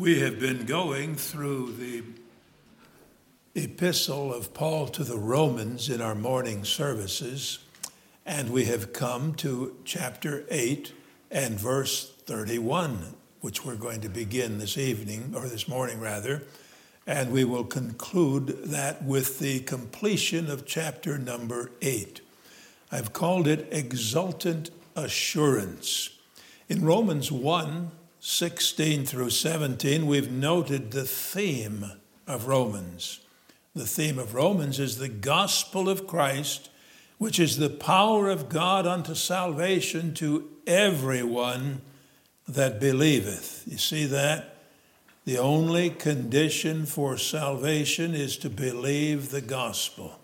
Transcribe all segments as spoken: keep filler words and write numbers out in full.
We have been going through the epistle of Paul to the Romans in our morning services, and we have come to chapter eight and verse thirty-one, which we're going to begin this evening, or this morning rather, and we will conclude that with the completion of chapter number eight. I've called it Exultant Assurance. In Romans one, sixteen through seventeen, we've noted the theme of Romans. The theme of Romans is the gospel of Christ, which is the power of God unto salvation to everyone that believeth. You see that? The only condition for salvation is to believe the gospel.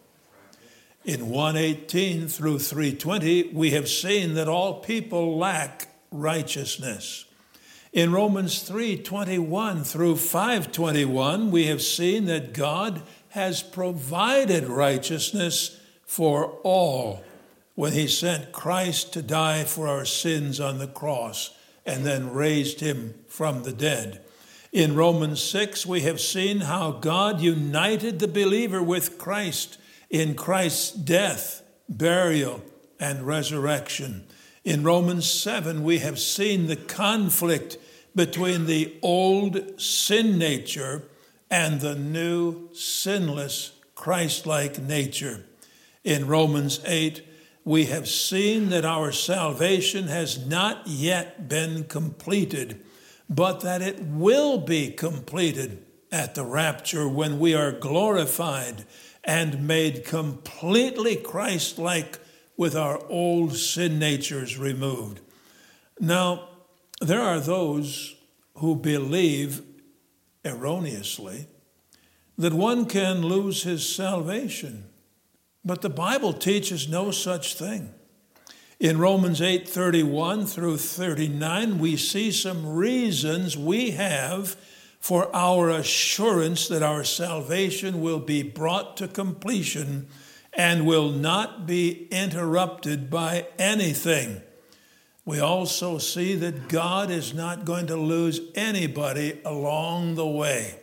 In one eighteen through three twenty, we have seen that all people lack righteousness. In Romans three twenty-one through five twenty-one, we have seen that God has provided righteousness for all when he sent Christ to die for our sins on the cross and then raised him from the dead. In Romans six, we have seen how God united the believer with Christ in Christ's death, burial, and resurrection. In Romans seven, we have seen the conflict between the old sin nature and the new sinless Christ-like nature. In Romans eight, we have seen that our salvation has not yet been completed, but that it will be completed at the rapture when we are glorified and made completely Christ-like with our old sin natures removed. Now, there are those who believe erroneously that one can lose his salvation, but the Bible teaches no such thing. In Romans eight thirty-one through thirty-nine, we see some reasons we have for our assurance that our salvation will be brought to completion and will not be interrupted by anything. We also see that God is not going to lose anybody along the way.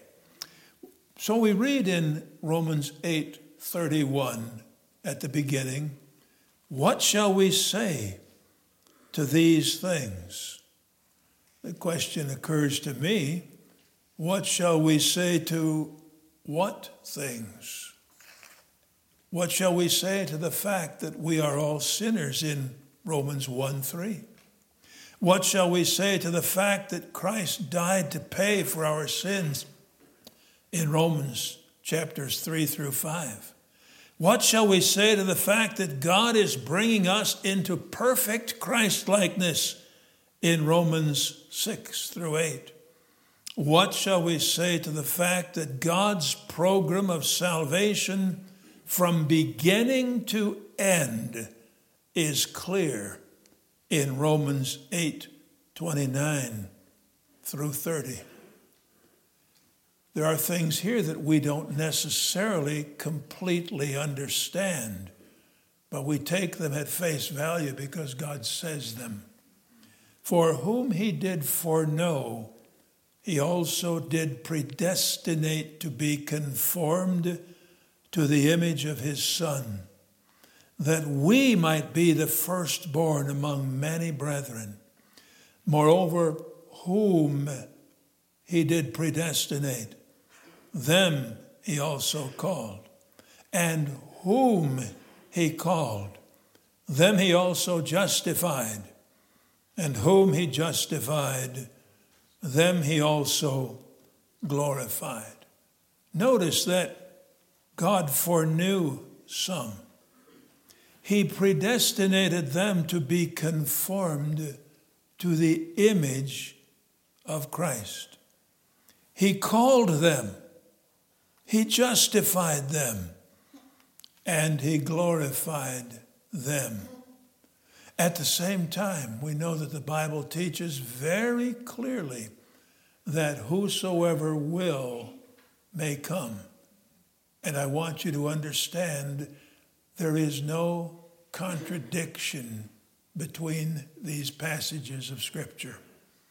So we read in Romans eight thirty-one at the beginning, "What shall we say to these things?" The question occurs to me, what shall we say to what things? What shall we say to the fact that we are all sinners in Romans one three? What shall we say to the fact that Christ died to pay for our sins in Romans chapters three through five? What shall we say to the fact that God is bringing us into perfect Christ-likeness in Romans six through eight? What shall we say to the fact that God's program of salvation from beginning to end is clear in Romans eight twenty-nine through thirty? There are things here that we don't necessarily completely understand, but we take them at face value because God says them. For whom he did foreknow, he also did predestinate to be conformed to the image of his Son, that we might be the firstborn among many brethren. Moreover, whom he did predestinate, them he also called. And whom he called, them he also justified. And whom he justified, them he also glorified. Notice that God foreknew some. He predestinated them to be conformed to the image of Christ. He called them. He justified them. And he glorified them. At the same time, we know that the Bible teaches very clearly that whosoever will may come. And I want you to understand there is no contradiction between these passages of Scripture.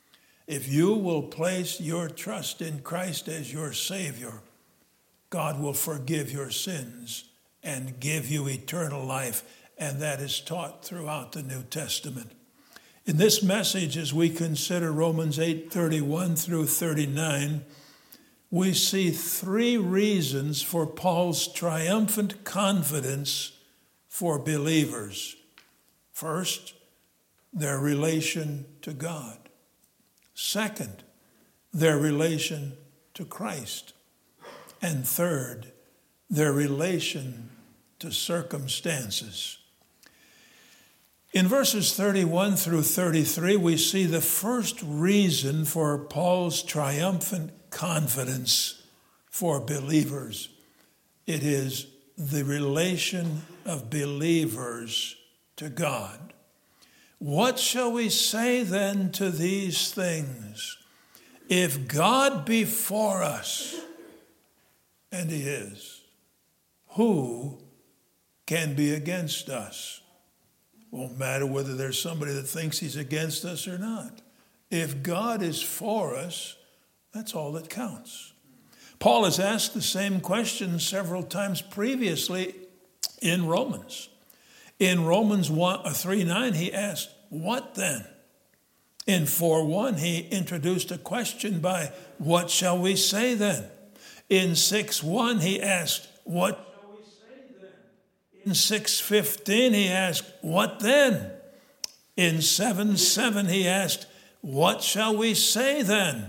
If you will place your trust in Christ as your Savior, God will forgive your sins and give you eternal life. And that is taught throughout the New Testament. In this message, as we consider Romans eight thirty-one through thirty-nine, we see three reasons for Paul's triumphant confidence for believers. First, their relation to God. Second, their relation to Christ. And third, their relation to circumstances. In verses thirty-one through thirty-three, we see the first reason for Paul's triumphant confidence for believers. It is the relation of believers to God. What shall we say then to these things? If God be for us, and he is, who can be against us? Won't matter whether there's somebody that thinks he's against us or not. If God is for us, that's all that counts. Paul has asked the same question several times previously in Romans. In Romans three nine, he asked, what then? In four one, he introduced a question by, what shall we say then? In six one, he asked, what shall we say then? In six fifteen, he asked, what then? In seven seven, he asked, what shall we say then?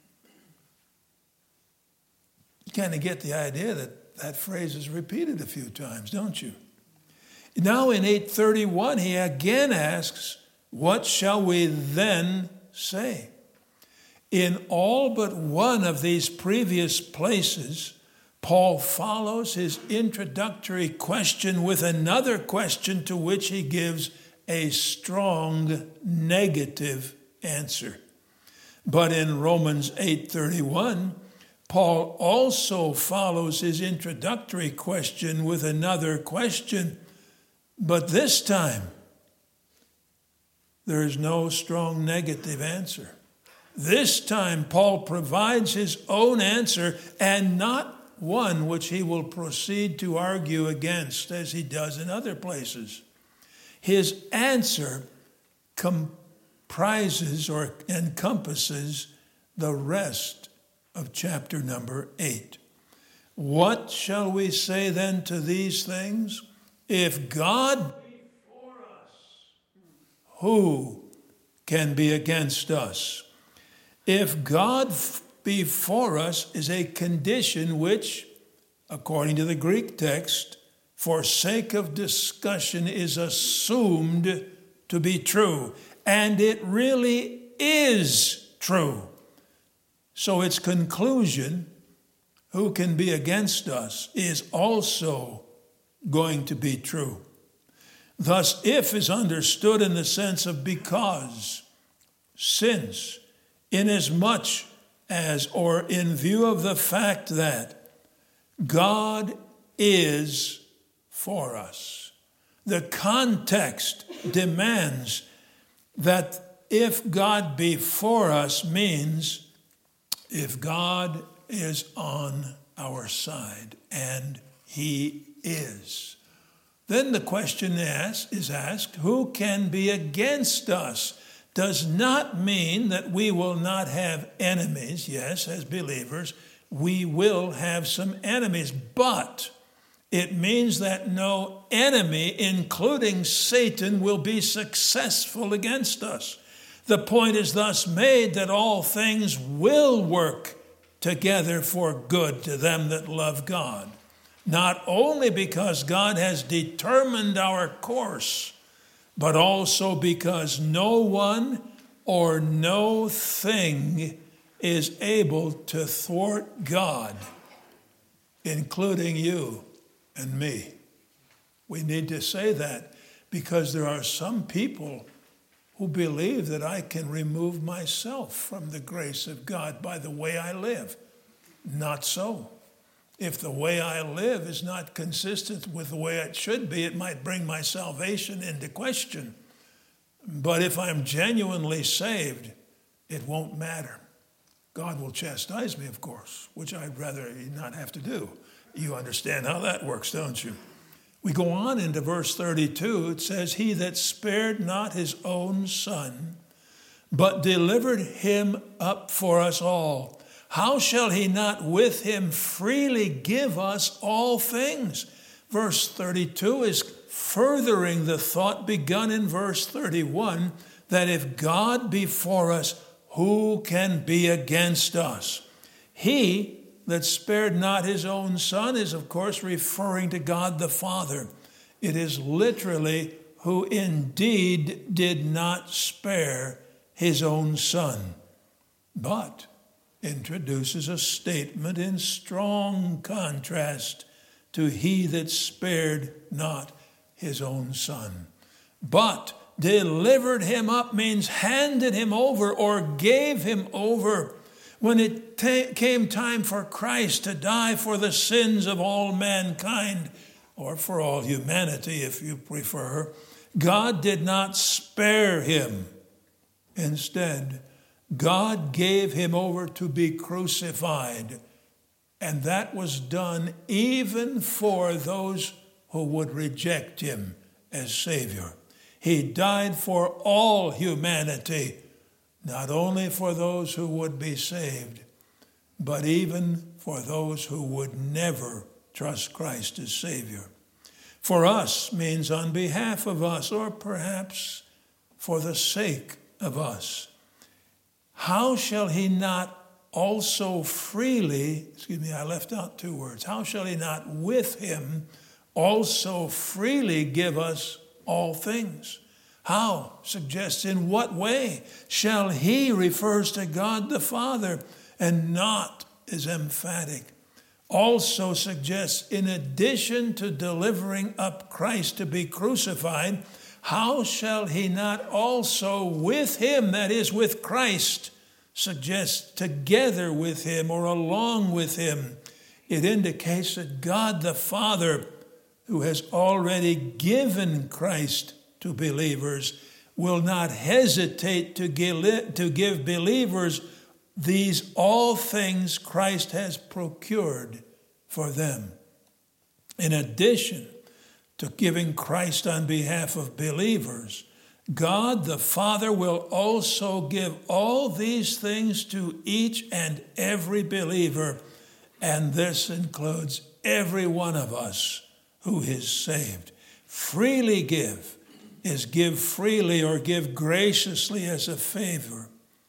You kind of get the idea that that phrase is repeated a few times, don't you? Now in eight thirty-one, he again asks, what shall we then say? In all but one of these previous places, Paul follows his introductory question with another question to which he gives a strong negative answer. But in Romans eight thirty-one, Paul also follows his introductory question with another question, but this time there is no strong negative answer. This time Paul provides his own answer and not one which he will proceed to argue against as he does in other places. His answer comprises or encompasses the rest of chapter number eight. What shall we say then to these things? If God be for us, who can be against us? If God be for us is a condition which, according to the Greek text, for sake of discussion is assumed to be true. And it really is true. So its conclusion, who can be against us, is also going to be true. Thus, if is understood in the sense of because, since, inasmuch as, or in view of the fact that God is for us. The context demands that if God be for us means if God is on our side, and he is. Then the question is asked, who can be against us? Does not mean that we will not have enemies. Yes, as believers, we will have some enemies, but it means that no enemy, including Satan, will be successful against us. The point is thus made that all things will work together for good to them that love God, not only because God has determined our course, but also because no one or no thing is able to thwart God, including you and me. We need to say that because there are some people who believe that I can remove myself from the grace of God by the way I live. Not so. If the way I live is not consistent with the way it should be, it might bring my salvation into question. But if I'm genuinely saved, it won't matter. God will chastise me, of course, which I'd rather not have to do. You understand how that works, don't you? We go on into verse thirty-two. It says, he that spared not his own son, but delivered him up for us all, how shall he not with him freely give us all things? Verse thirty-two is furthering the thought begun in verse thirty-one, that if God be for us, who can be against us? He that spared not his own son is, of course, referring to God the Father. It is literally who indeed did not spare his own son, but introduces a statement in strong contrast to he that spared not his own son, but delivered him up means handed him over or gave him over. When it ta- came time for Christ to die for the sins of all mankind, or for all humanity if you prefer, God did not spare him. Instead, God gave him over to be crucified, and that was done even for those who would reject him as Savior. He died for all humanity, not only for those who would be saved, but even for those who would never trust Christ as Savior. For us means on behalf of us, or perhaps for the sake of us. How shall he not also freely, excuse me, I left out two words. How shall he not with him also freely give us all things? How suggests in what way? Shall he refers to God the Father, and not is emphatic. Also suggests in addition to delivering up Christ to be crucified, how shall he not also with him, that is with Christ, suggests together with him or along with him? It indicates that God the Father, who has already given Christ to believers, will not hesitate to give, to give believers these all things Christ has procured for them. In addition to giving Christ on behalf of believers, God the Father will also give all these things to each and every believer, and this includes every one of us who is saved. Freely give is give freely or give graciously as a favor.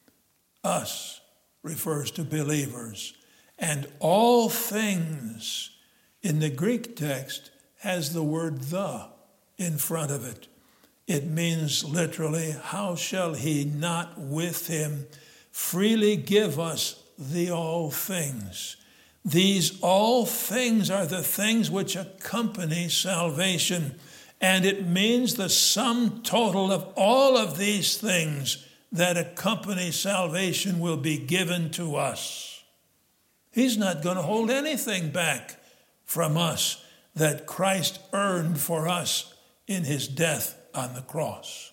Us refers to believers. And all things in the Greek text has the word the in front of it. It means literally, how shall he not with him freely give us the all things? These all things are the things which accompany salvation. And it means the sum total of all of these things that accompany salvation will be given to us. He's not going to hold anything back from us that Christ earned for us in his death on the cross.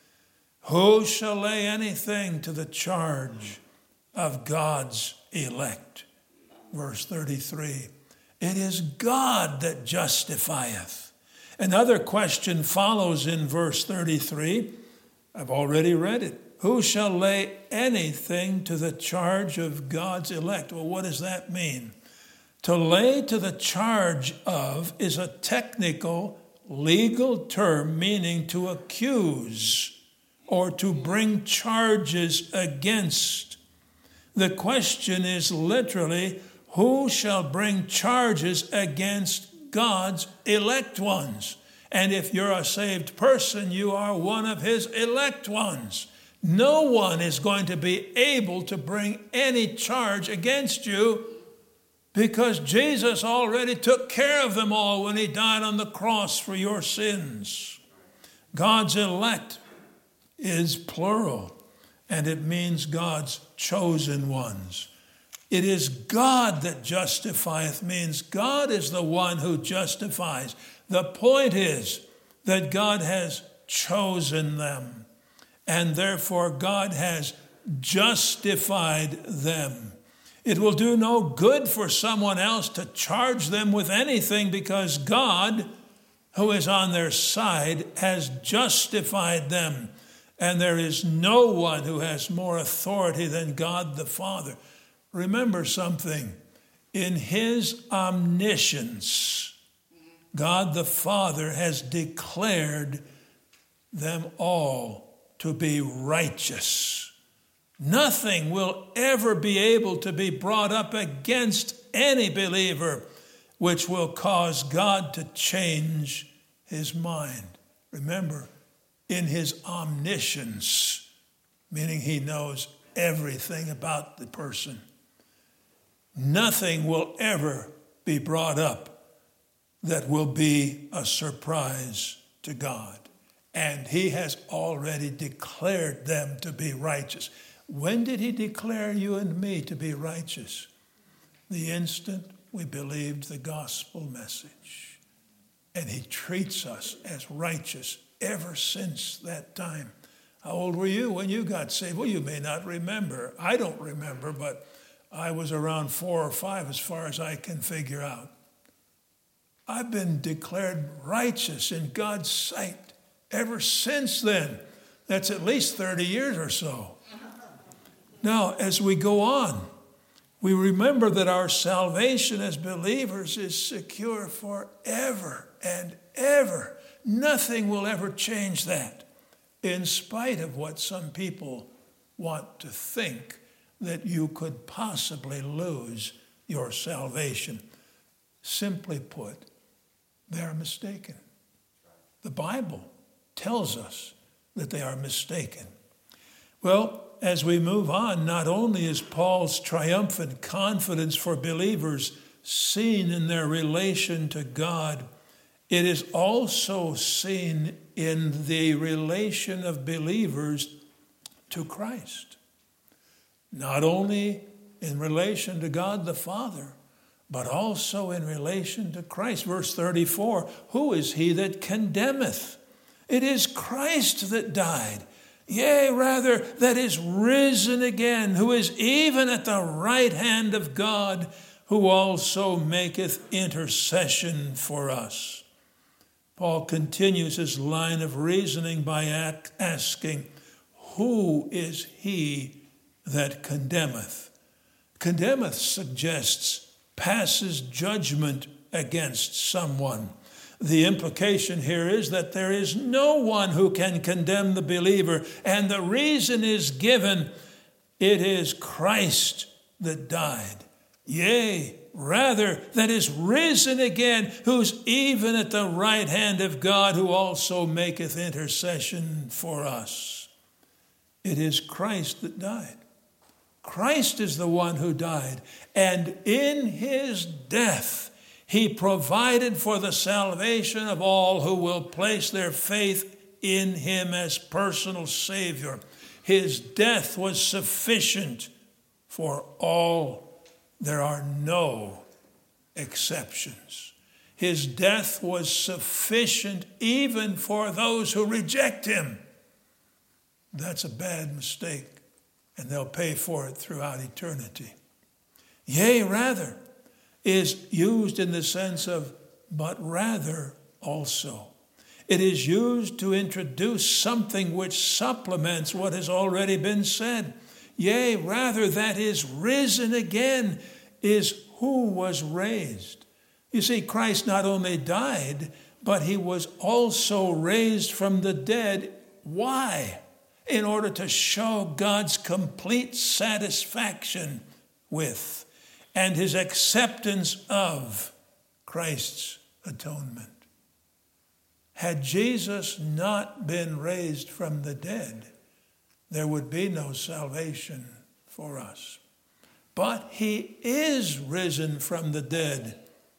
Who shall lay anything to the charge of God's elect? Verse thirty-three, it is God that justifieth. Another question follows in verse thirty-three. I've already read it. Who shall lay anything to the charge of God's elect? Well, what does that mean? To lay to the charge of is a technical, legal term meaning to accuse or to bring charges against. The question is literally, who shall bring charges against God's elect ones? And if you're a saved person, you are one of his elect ones. No one is going to be able to bring any charge against you because Jesus already took care of them all when he died on the cross for your sins. God's elect is plural, and it means God's chosen ones. It is God that justifieth, means God is the one who justifies. The point is that God has chosen them, and therefore God has justified them. It will do no good for someone else to charge them with anything, because God, who is on their side, has justified them. And there is no one who has more authority than God the Father. Remember something. In his omniscience, God the Father has declared them all to be righteous. Nothing will ever be able to be brought up against any believer which will cause God to change his mind. Remember, in his omniscience, meaning he knows everything about the person, nothing will ever be brought up that will be a surprise to God. And he has already declared them to be righteous. When did he declare you and me to be righteous? The instant we believed the gospel message. And he treats us as righteous ever since that time. How old were you when you got saved? Well, you may not remember. I don't remember, but I was around four or five as far as I can figure out. I've been declared righteous in God's sight ever since then. That's at least thirty years or so. Now, as we go on, we remember that our salvation as believers is secure forever and ever. Nothing will ever change that, in spite of what some people want to think, that you could possibly lose your salvation. Simply put, they are mistaken. The Bible tells us that they are mistaken. Well, as we move on, not only is Paul's triumphant confidence for believers seen in their relation to God, it is also seen in the relation of believers to Christ. Not only in relation to God the Father, but also in relation to Christ. Verse thirty-four, who is he that condemneth? It is Christ that died. Yea, rather, that is risen again, who is even at the right hand of God, who also maketh intercession for us. Paul continues his line of reasoning by asking, who is he that condemneth? Condemneth suggests passes judgment against someone. The implication here is that there is no one who can condemn the believer, and the reason is given, it is Christ that died. Yea, rather, that is risen again, who's even at the right hand of God, who also maketh intercession for us. It is Christ that died. Christ is the one who died, and in his death, he provided for the salvation of all who will place their faith in him as personal Savior. His death was sufficient for all. There are no exceptions. His death was sufficient even for those who reject him. That's a bad mistake, and they'll pay for it throughout eternity. Yea, rather, is used in the sense of, but rather also. It is used to introduce something which supplements what has already been said. Yea, rather, that is risen again, is who was raised. You see, Christ not only died, but he was also raised from the dead. Why? In order to show God's complete satisfaction with and his acceptance of Christ's atonement. Had Jesus not been raised from the dead, there would be no salvation for us. But he is risen from the dead,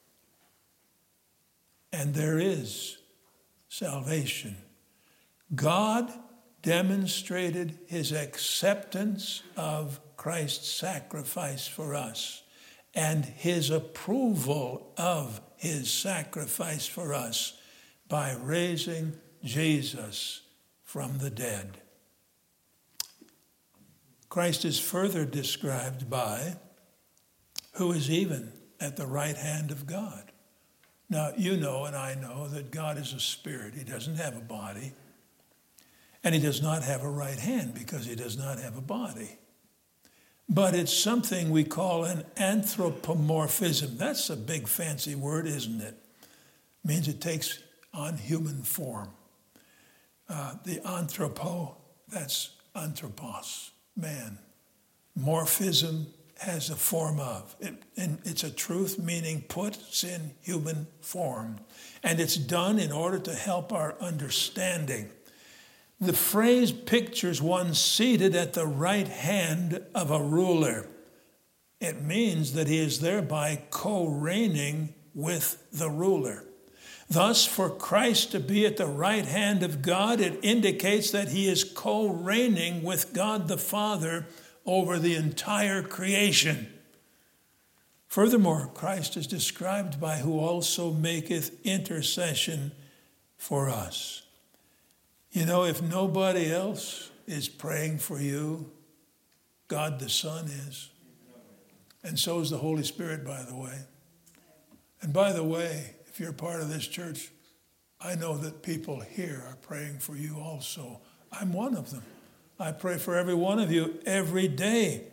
and there is salvation. God demonstrated his acceptance of Christ's sacrifice for us, and his approval of his sacrifice for us by raising Jesus from the dead. Christ is further described by who is even at the right hand of God. Now, you know and I know that God is a spirit. He doesn't have a body. And he does not have a right hand because he does not have a body. But it's something we call an anthropomorphism. That's a big fancy word, isn't it? It means it takes on human form. Uh, the anthropo, that's anthropos, man. Morphism has a form of. It, and it's a truth meaning puts in human form. And it's done in order to help our understanding. The phrase pictures one seated at the right hand of a ruler. It means that he is thereby co-reigning with the ruler. Thus, for Christ to be at the right hand of God, it indicates that he is co-reigning with God the Father over the entire creation. Furthermore, Christ is described by who also maketh intercession for us. You know, if nobody else is praying for you, God the Son is. And so is the Holy Spirit, by the way. And by the way, if you're part of this church, I know that people here are praying for you also. I'm one of them. I pray for every one of you every day.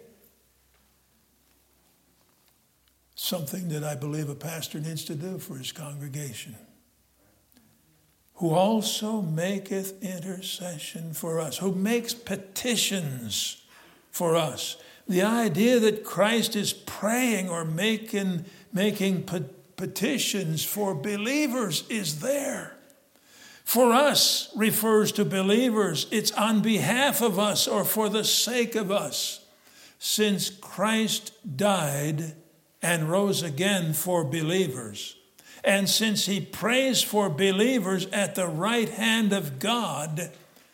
Something that I believe a pastor needs to do for his congregation. Who also maketh intercession for us, who makes petitions for us. The idea that Christ is praying or making, making petitions for believers is there. For us refers to believers. It's on behalf of us or for the sake of us. Since Christ died and rose again for believers, and since he prays for believers at the right hand of God,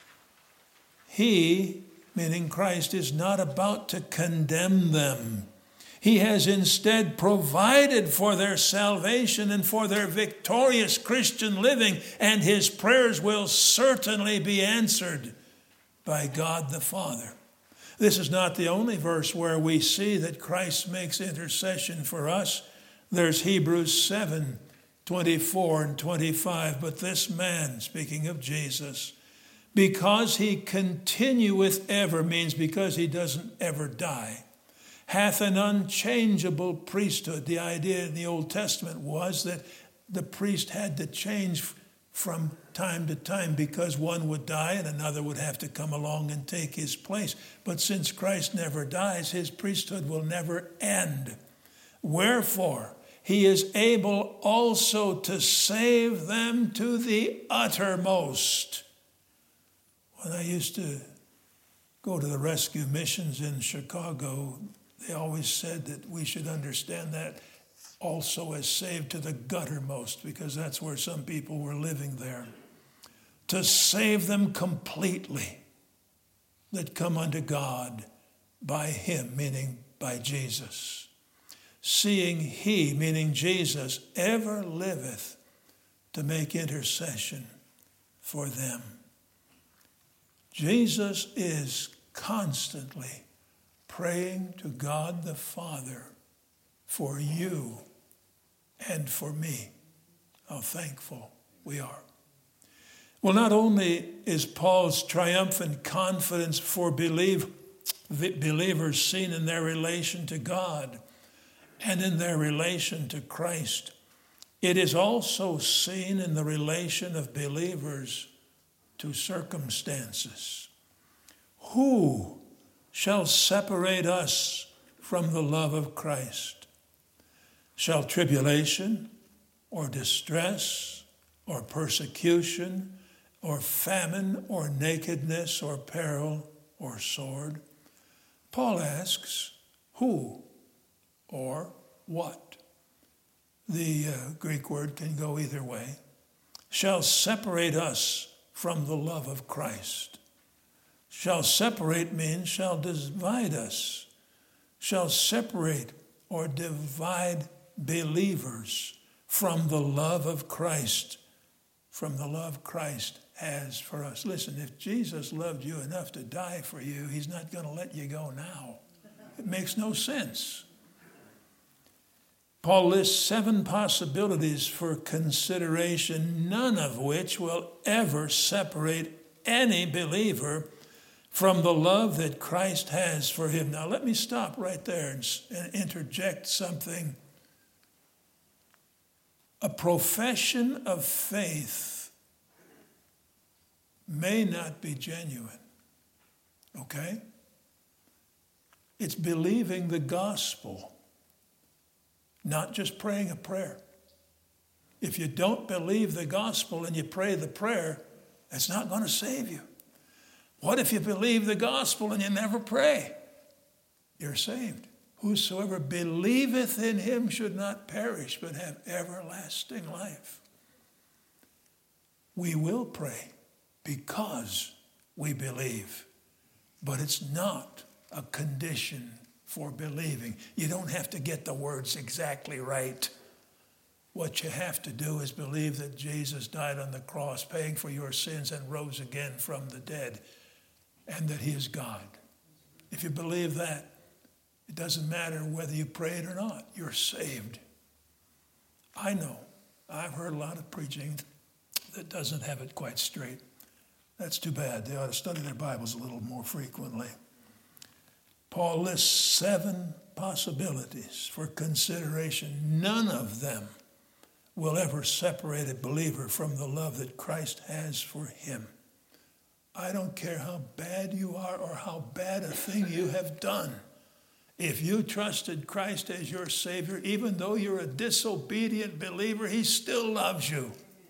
he, meaning Christ, is not about to condemn them. He has instead provided for their salvation and for their victorious Christian living, and his prayers will certainly be answered by God the Father. This is not the only verse where we see that Christ makes intercession for us. There's Hebrews seven, twenty-four and twenty-five. But this man, speaking of Jesus, because he continueth ever, means because he doesn't ever die, hath an unchangeable priesthood. The idea in the Old Testament was that the priest had to change from time to time because one would die and another would have to come along and take his place. But since Christ never dies, his priesthood will never end. Wherefore, he is able also to save them to the uttermost. When I used to go to the rescue missions in Chicago, they always said that we should understand that also as saved to the guttermost, because that's where some people were living there. To save them completely that come unto God by him, meaning by Jesus. Seeing he, meaning Jesus, ever liveth to make intercession for them. Jesus is constantly praying to God the Father for you and for me. How thankful we are. Well, not only is Paul's triumphant confidence for believe, believers seen in their relation to God and in their relation to Christ, it is also seen in the relation of believers to circumstances. Who shall separate us from the love of Christ? Shall tribulation or distress or persecution or famine or nakedness or peril or sword? Paul asks, who or what? The uh, Greek word can go either way. Shall separate us from the love of Christ. Shall separate means shall divide us. Shall separate or divide believers from the love of Christ, from the love Christ has for us. Listen, if Jesus loved you enough to die for you, he's not going to let you go now. It makes no sense. Paul lists seven possibilities for consideration, none of which will ever separate any believer from the love that Christ has for him. Now, let me stop right there and, and interject something. A profession of faith may not be genuine, okay? It's believing the gospel, not just praying a prayer. If you don't believe the gospel and you pray the prayer, it's not going to save you. What if you believe the gospel and you never pray? You're saved. Whosoever believeth in him should not perish, but have everlasting life. We will pray because we believe, but it's not a condition for believing. You don't have to get the words exactly right. What you have to do is believe that Jesus died on the cross, paying for your sins, and rose again from the dead, and that he is God. If you believe that, it doesn't matter whether you prayed or not. You're saved. I know. I've heard a lot of preaching that doesn't have it quite straight. That's too bad. They ought to study their Bibles a little more frequently. Paul lists seven possibilities for consideration. None of them will ever separate a believer from the love that Christ has for him. I don't care how bad you are or how bad a thing you have done. If you trusted Christ as your Savior, even though you're a disobedient believer, he still loves you.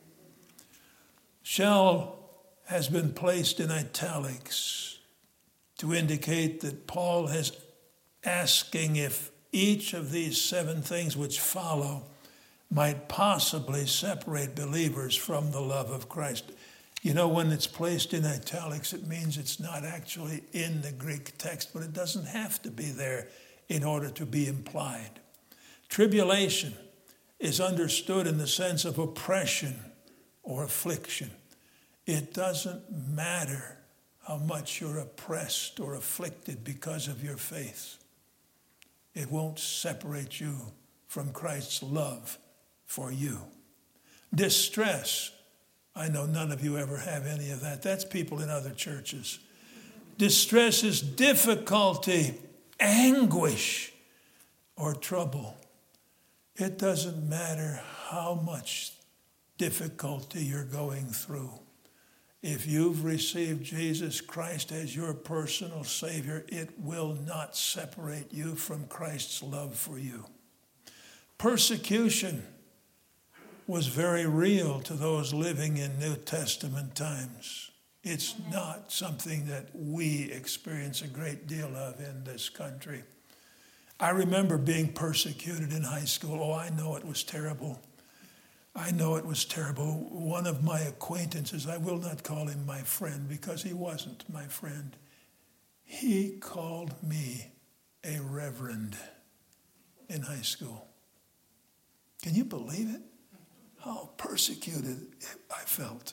Shall has been placed in italics to indicate that Paul is asking if each of these seven things which follow might possibly separate believers from the love of Christ. You know, when it's placed in italics, it means it's not actually in the Greek text, but it doesn't have to be there in order to be implied. Tribulation is understood in the sense of oppression or affliction. It doesn't matter how much you're oppressed or afflicted because of your faith. It won't separate you from Christ's love for you. Distress. I know none of you ever have any of that. That's people in other churches. Distress is difficulty, anguish, or trouble. It doesn't matter how much difficulty you're going through. If you've received Jesus Christ as your personal Savior, it will not separate you from Christ's love for you. Persecution was very real to those living in New Testament times. It's not something that we experience a great deal of in this country. I remember being persecuted in high school. Oh, I know it was terrible. I know it was terrible. One of my acquaintances, I will not call him my friend because he wasn't my friend. He called me a reverend in high school. Can you believe it? How persecuted I felt.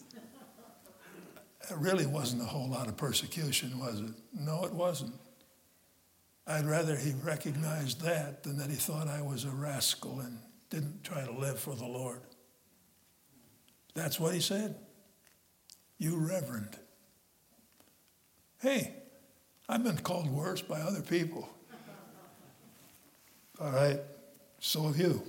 It really wasn't a whole lot of persecution, was it? No, it wasn't. I'd rather he recognized that than that he thought I was a rascal and didn't try to live for the Lord. That's what he said. You reverend. Hey, I've been called worse by other people. All right, so have you.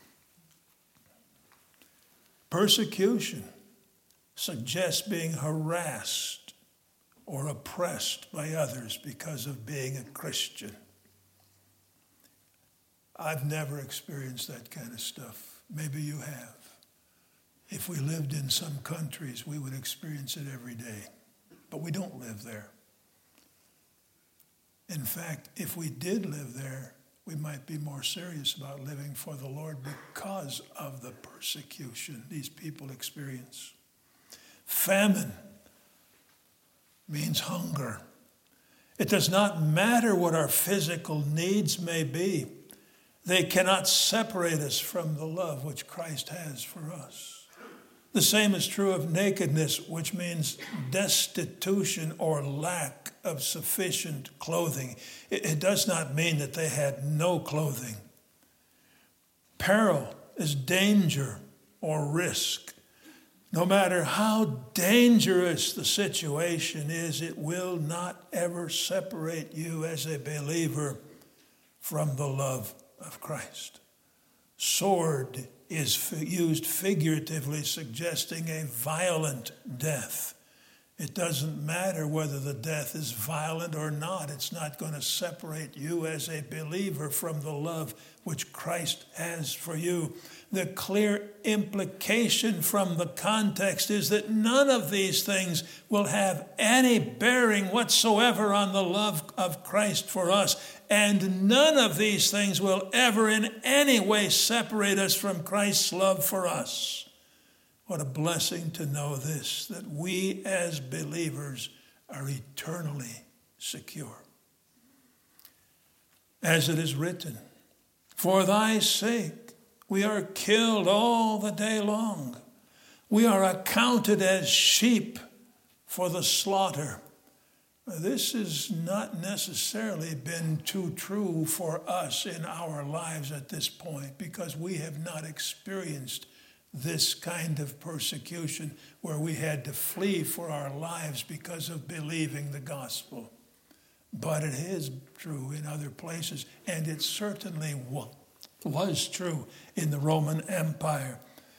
Persecution suggests being harassed or oppressed by others because of being a Christian. I've never experienced that kind of stuff. Maybe you have. If we lived in some countries, we would experience it every day. But we don't live there. In fact, if we did live there, we might be more serious about living for the Lord because of the persecution these people experience. Famine means hunger. It does not matter what our physical needs may be. They cannot separate us from the love which Christ has for us. The same is true of nakedness, which means destitution or lack of sufficient clothing. It, it does not mean that they had no clothing. Peril is danger or risk. No matter how dangerous the situation is, it will not ever separate you as a believer from the love of Christ. Sword is used figuratively, suggesting a violent death. It doesn't matter whether the death is violent or not. It's not going to separate you as a believer from the love which Christ has for you. The clear implication from the context is that none of these things will have any bearing whatsoever on the love of Christ for us. And none of these things will ever in any way separate us from Christ's love for us. What a blessing to know this, that we as believers are eternally secure. As it is written, for thy sake we are killed all the day long. We are accounted as sheep for the slaughter. This has not necessarily been too true for us in our lives at this point, because we have not experienced this kind of persecution where we had to flee for our lives because of believing the gospel. But it is true in other places, and it certainly was true in the Roman Empire.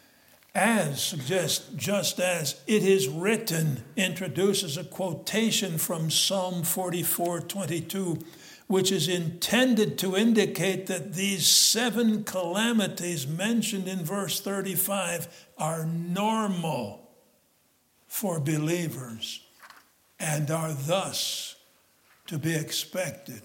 As suggests, just as it is written, introduces a quotation from Psalm forty-four twenty-two, which is intended to indicate that these seven calamities mentioned in verse thirty-five are normal for believers and are thus to be expected.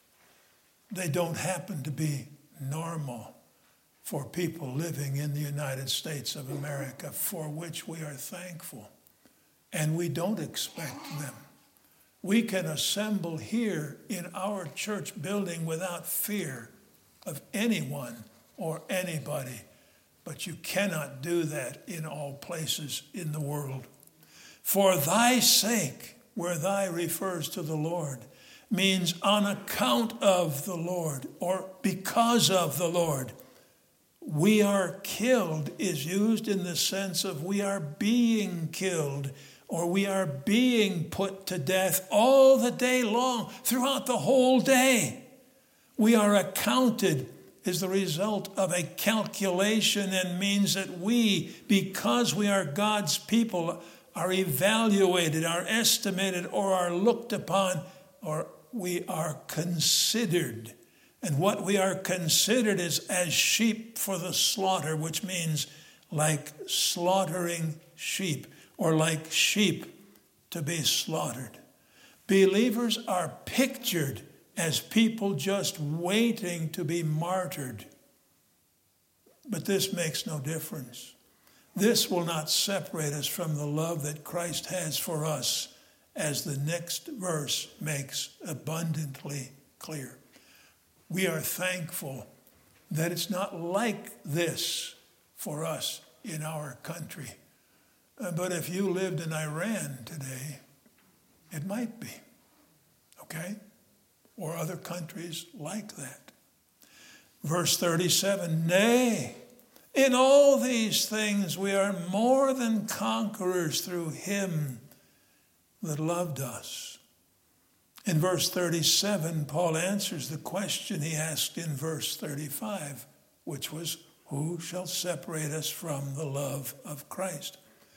They don't happen to be normal for people living in the United States of America, for which we are thankful, and we don't expect them. We can assemble here in our church building without fear of anyone or anybody, but you cannot do that in all places in the world. For thy sake, where thy refers to the Lord, means on account of the Lord or because of the Lord. We are killed is used in the sense of we are being killed, or we are being put to death all the day long, throughout the whole day. We are accounted is the result of a calculation and means that we, because we are God's people, are evaluated, are estimated, or are looked upon, or we are considered. And what we are considered is as sheep for the slaughter, which means like slaughtering sheep, or like sheep to be slaughtered. Believers are pictured as people just waiting to be martyred. But this makes no difference. This will not separate us from the love that Christ has for us, as the next verse makes abundantly clear. We are thankful that it's not like this for us in our country. Uh, but if you lived in Iran today, it might be, okay? Or other countries like that. Verse thirty-seven, nay, in all these things we are more than conquerors through him that loved us. In verse thirty-seven, Paul answers the question he asked in verse thirty-five, which was, who shall separate us from the love of Christ?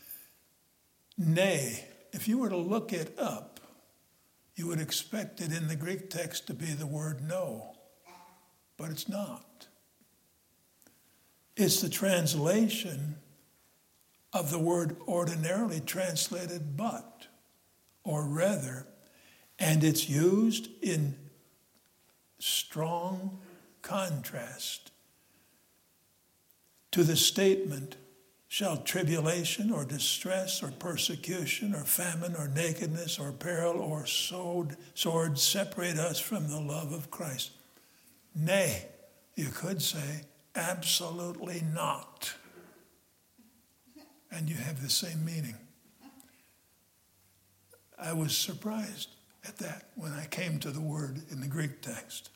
Nay, if you were to look it up, you would expect it in the Greek text to be the word no, but it's not. It's the translation of the word ordinarily translated but, or rather, and it's used in strong contrast to the statement, shall tribulation or distress or persecution or famine or nakedness or peril or sword, sword separate us from the love of Christ? Nay, you could say, absolutely not. and you have the same meaning. I was surprised at that when I came to the word in the Greek text.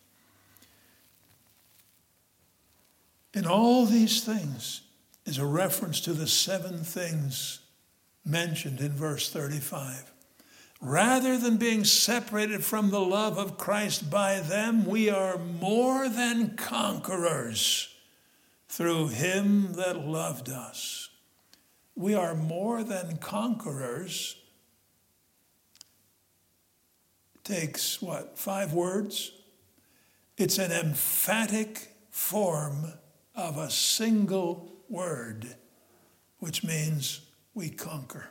In all these things is a reference to the seven things mentioned in verse thirty-five. Rather than being separated from the love of Christ by them, we are more than conquerors through him that loved us. We are more than conquerors. It takes, what, five words? It's an emphatic form of a single word, which means we conquer.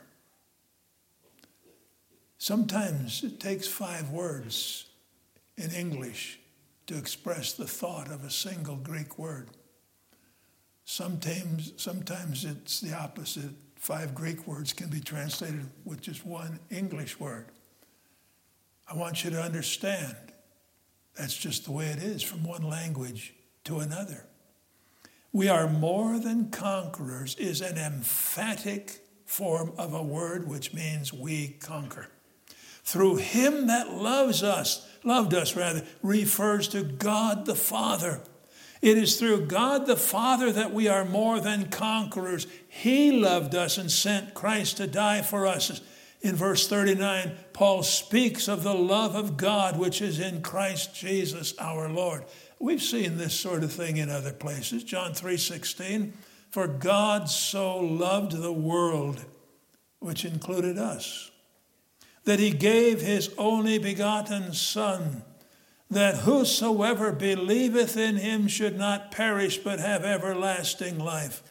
Sometimes it takes five words in English to express the thought of a single Greek word. Sometimes, sometimes it's the opposite. Five Greek words can be translated with just one English word. I want you to understand that's just the way it is from one language to another. We are more than conquerors is an emphatic form of a word which means we conquer. Through him that loves us, loved us rather, refers to God the Father. It is through God the Father that we are more than conquerors. He loved us and sent Christ to die for us. In verse thirty-nine, Paul speaks of the love of God which is in Christ Jesus our Lord. We've seen this sort of thing in other places. John three sixteen, for God so loved the world, which included us, that he gave his only begotten Son, that whosoever believeth in him should not perish but have everlasting life.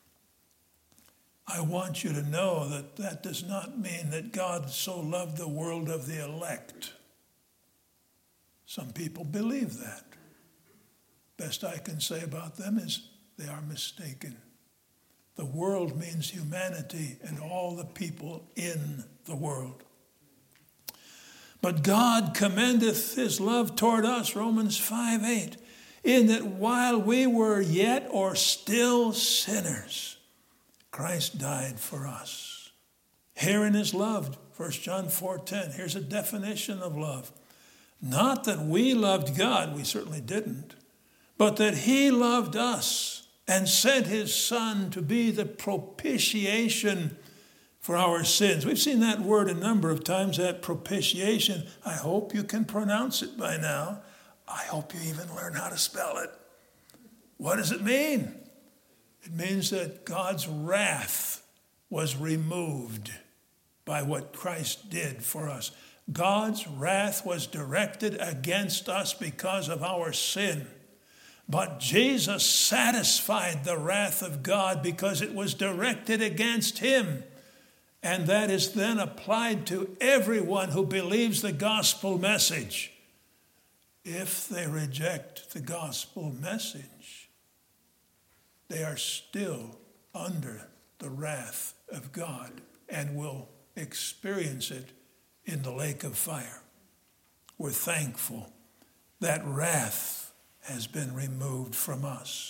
I want you to know that that does not mean that God so loved the world of the elect. Some people believe that. Best I can say about them is they are mistaken. The world means humanity and all the people in the world. But God commendeth his love toward us, Romans five eight, in that while we were yet or still sinners, Christ died for us. Herein is love, First John four ten. Here's a definition of love. Not that we loved God, we certainly didn't, but that he loved us and sent his Son to be the propitiation for our sins. We've seen that word a number of times, that propitiation. I hope you can pronounce it by now. I hope you even learn how to spell it. What does it mean? It means that God's wrath was removed by what Christ did for us. God's wrath was directed against us because of our sin. But Jesus satisfied the wrath of God because it was directed against him. And that is then applied to everyone who believes the gospel message. If they reject the gospel message, they are still under the wrath of God and will experience it in the lake of fire. We're thankful that wrath has been removed from us.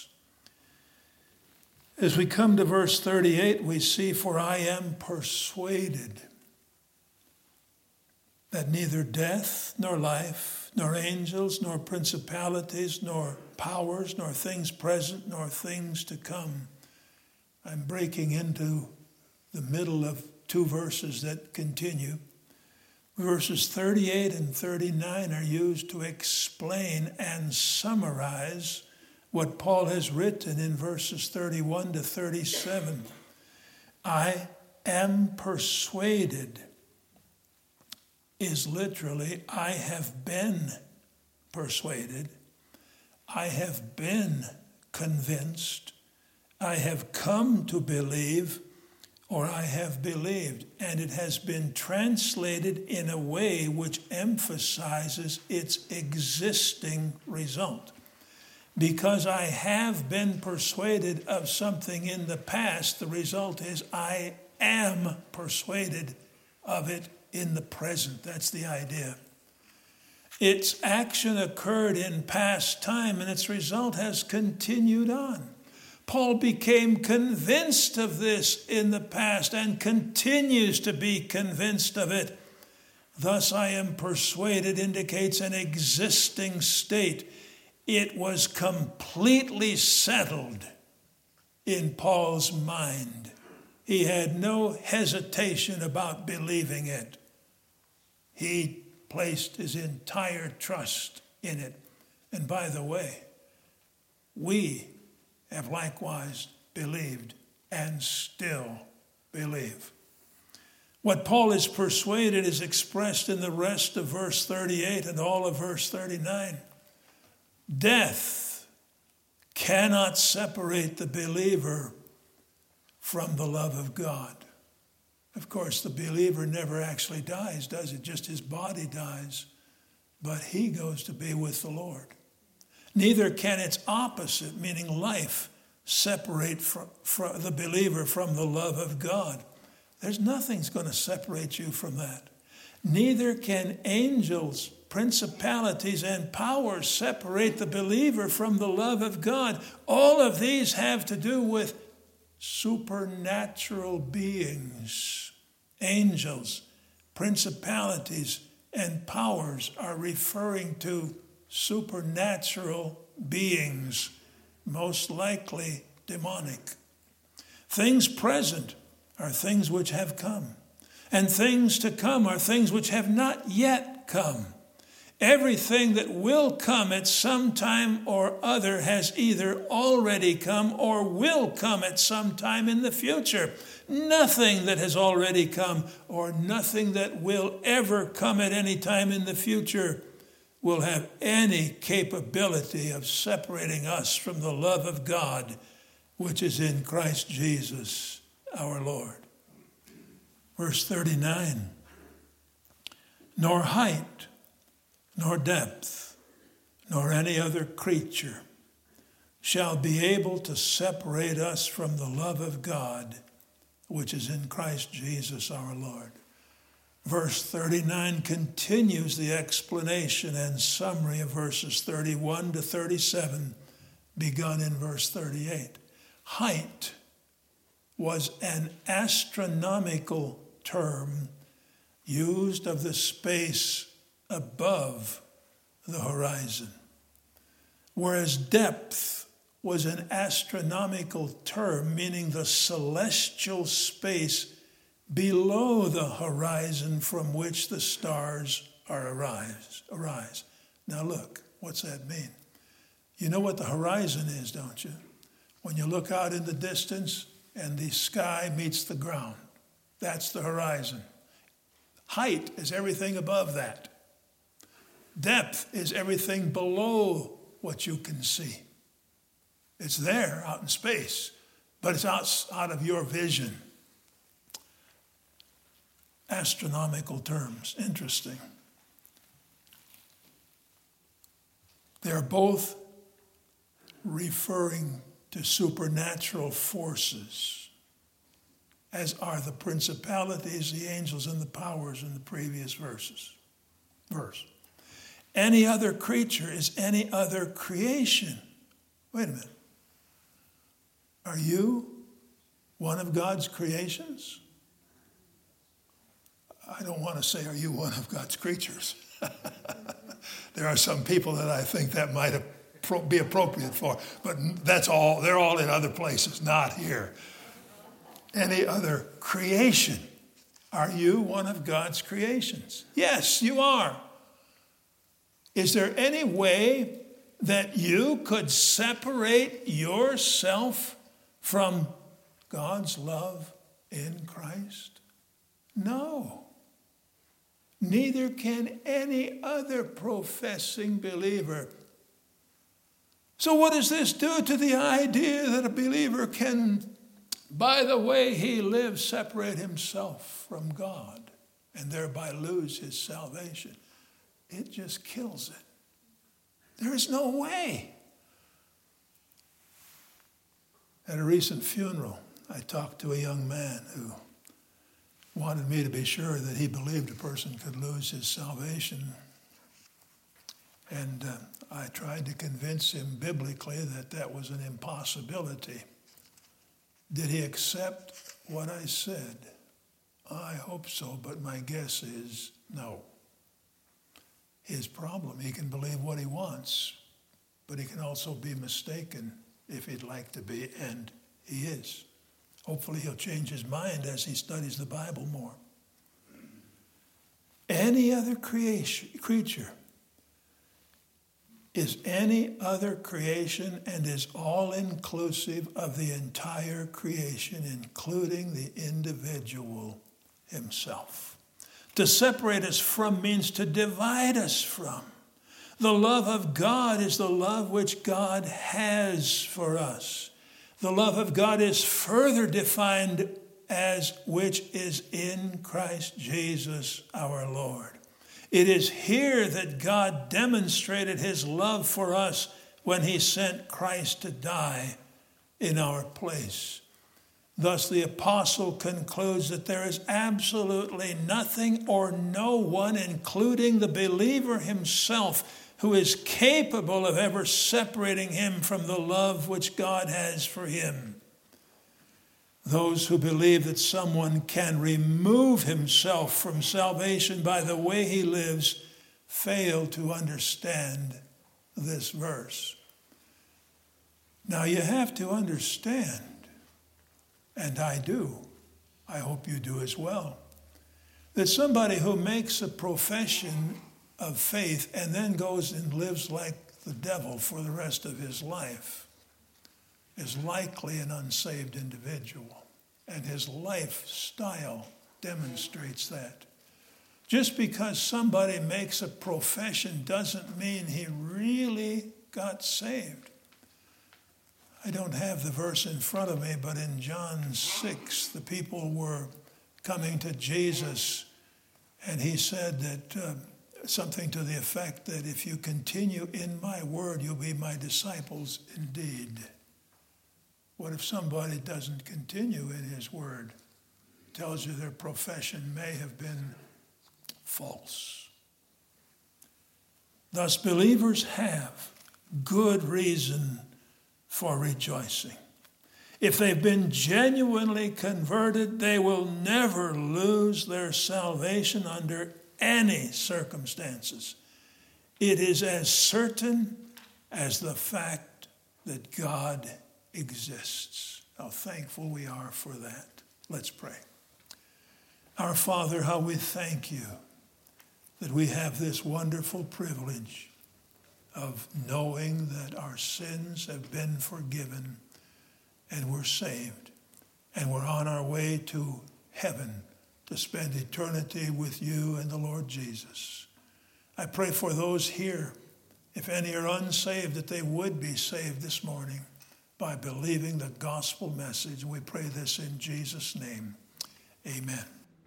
As we come to verse thirty-eight, we see, for I am persuaded that neither death, nor life, nor angels, nor principalities, nor powers, nor things present, nor things to come. I'm breaking into the middle of two verses that continue. Verses thirty-eight and thirty-nine are used to explain and summarize what Paul has written in verses thirty-one to thirty-seven. I am persuaded is literally, I have been persuaded. I have been convinced. I have come to believe, or I have believed. And it has been translated in a way which emphasizes its existing result. Because I have been persuaded of something in the past, the result is I am persuaded of it in the present. That's the idea. Its action occurred in past time, and its result has continued on. Paul became convinced of this in the past and continues to be convinced of it. Thus I am persuaded indicates an existing state. It was completely settled in Paul's mind. He had no hesitation about believing it. He placed his entire trust in it. And by the way, we have likewise believed and still believe. What Paul is persuaded is expressed in the rest of verse thirty-eight and all of verse thirty-nine. Death cannot separate the believer from the love of God. Of course, the believer never actually dies, does it? Just his body dies, but he goes to be with the Lord. Neither can its opposite, meaning life, separate from, from the believer from the love of God. There's nothing's going to separate you from that. Neither can angels, principalities, and powers separate the believer from the love of God. All of these have to do with supernatural beings. Angels, principalities, and powers are referring to supernatural beings, most likely demonic. Things present are things which have come, and things to come are things which have not yet come. Everything that will come at some time or other has either already come or will come at some time in the future. Nothing that has already come or nothing that will ever come at any time in the future will have any capability of separating us from the love of God, which is in Christ Jesus our Lord. Verse thirty-nine, nor height, nor depth, nor any other creature shall be able to separate us from the love of God, which is in Christ Jesus our Lord. Verse thirty-nine continues the explanation and summary of verses thirty-one to thirty-seven, begun in verse thirty-eight. Height was an astronomical term used of the space above the horizon, whereas depth was an astronomical term meaning the celestial space below the horizon from which the stars are arise. arise. Now look, what's that mean? You know what the horizon is, don't you? When you look out in the distance and the sky meets the ground, that's the horizon. Height is everything above that. Depth is everything below what you can see. It's there out in space, but it's out, out of your vision. Astronomical terms, interesting. They're both referring to supernatural forces, as are the principalities, the angels, and the powers in the previous verses. Verse. Any other creature is any other creation. Wait a minute. Are you one of God's creations? I don't want to say, are you one of God's creatures? There are some people that I think that might be appropriate for, but that's all, they're all in other places, not here. Any other creation. Are you one of God's creations? Yes, you are. Is there any way that you could separate yourself from God's love in Christ? No. Neither can any other professing believer. So what does this do to the idea that a believer can, by the way he lives, separate himself from God and thereby lose his salvation? It just kills it. There is no way. At a recent funeral, I talked to a young man who wanted me to be sure that he believed a person could lose his salvation. And uh, I tried to convince him biblically that that was an impossibility. Did he accept what I said? I hope so, but my guess is no. His problem, he can believe what he wants, but he can also be mistaken if he'd like to be, and he is. Hopefully he'll change his mind as he studies the Bible more. Any other creation, creature is any other creation and is all-inclusive of the entire creation, including the individual himself. To separate us from means to divide us from. The love of God is the love which God has for us. The love of God is further defined as which is in Christ Jesus our Lord. It is here that God demonstrated his love for us when he sent Christ to die in our place. Thus, the apostle concludes that there is absolutely nothing or no one, including the believer himself, who is capable of ever separating him from the love which God has for him. Those who believe that someone can remove himself from salvation by the way he lives fail to understand this verse. Now you have to understand, and I do, I hope you do as well, that somebody who makes a profession of faith and then goes and lives like the devil for the rest of his life is likely an unsaved individual, and his lifestyle demonstrates that. Just because somebody makes a profession doesn't mean he really got saved. I don't have the verse in front of me, but in John six, the people were coming to Jesus, and he said that uh, something to the effect that if you continue in my word, you'll be my disciples indeed. What if somebody doesn't continue in his word? Tells you their profession may have been false. Thus, believers have good reason for rejoicing. If they've been genuinely converted, they will never lose their salvation under any circumstances. It is as certain as the fact that God exists. How thankful we are for that. Let's pray. Our Father, how we thank you that we have this wonderful privilege of knowing that our sins have been forgiven and we're saved and we're on our way to heaven to spend eternity with you and the Lord Jesus. I pray for those here, if any are unsaved, that they would be saved this morning by believing the gospel message. We pray this in Jesus' name. Amen.